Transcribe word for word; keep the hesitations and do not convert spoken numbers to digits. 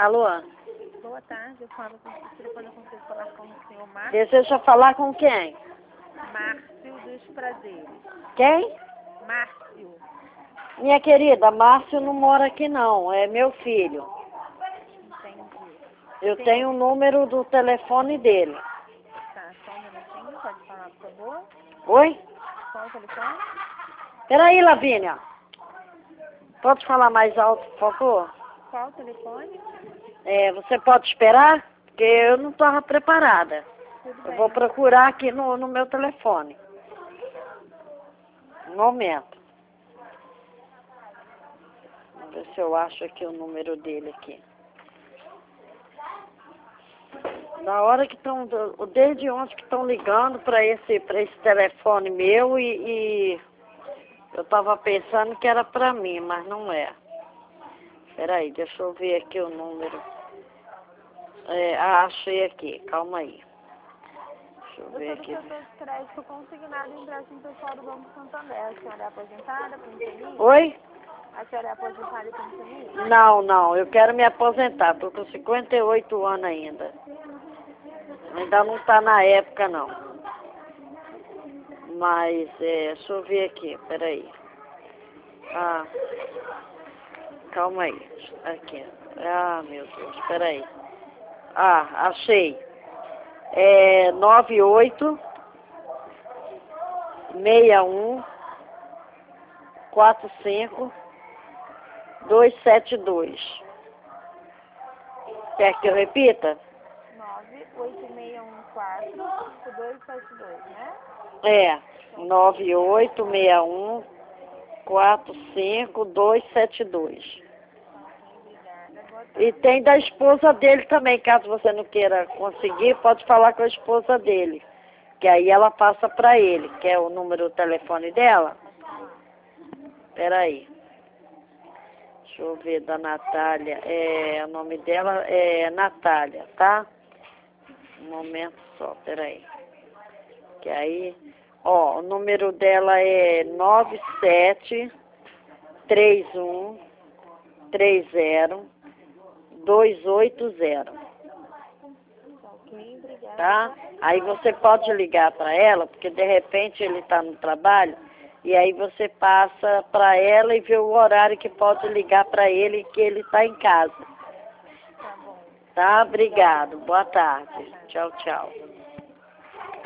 Alô? Boa tarde, eu falo com o telefone, eu consigo falar com o senhor Márcio. Deseja falar com quem? Márcio dos Prazeres. Quem? Márcio. Minha querida, Márcio não mora aqui não, é meu filho. Entendi. Eu Tem tenho o número do telefone dele. Tá, só um minutinho, pode falar, por favor? Oi? Qual o telefone? Peraí, Lavínia. Pode falar mais alto, por favor? Qual o telefone? É, você pode esperar? Porque eu não estava preparada. Tudo Eu bem. vou procurar aqui no, no meu telefone. Um momento. Vamos ver se eu acho aqui o número dele aqui. Na hora que estão, desde ontem que estão ligando para esse, para esse telefone meu e, e eu estava pensando que era para mim, mas não é. Peraí, deixa eu ver aqui o número. É, ah, achei aqui, calma aí. Deixa eu Eu ver sou do aqui. setor de crédito consignado em empréstimo pessoal do Banco Santander. A senhora é aposentada, pensionista? Oi? A senhora é aposentada e pensionista? Não, não, eu quero me aposentar, tô com cinquenta e oito anos ainda. Ainda não tá na época, não. Mas, é, deixa eu ver aqui, peraí. Ah, calma aí. Aqui. Ah, meu Deus, peraí. Ah, achei. É nove oito seis um quatro cinco dois sete dois. Quer que eu repita? nove oito seis um quatro cinco dois sete dois, né? É, nove oito seis um quatro cinco dois sete dois. Ok, obrigada. Boa E tarde. tem da esposa dele também, caso você não queira conseguir, pode falar com a esposa dele. Que aí ela passa para ele, que é o número do telefone dela. Pode falar. Peraí. Deixa eu ver, da Natália. É, o nome dela é Natália, tá? Um momento só, peraí. Que aí, ó, o número dela é nove sete três um três zero dois oito zero, Ok, obrigada. tá? Aí você pode ligar para ela, porque de repente ele está no trabalho, e aí você passa para ela e vê o horário que pode ligar para ele, que ele está em casa. Tá bom. Tá? Obrigado. Boa tarde. Tchau, tchau.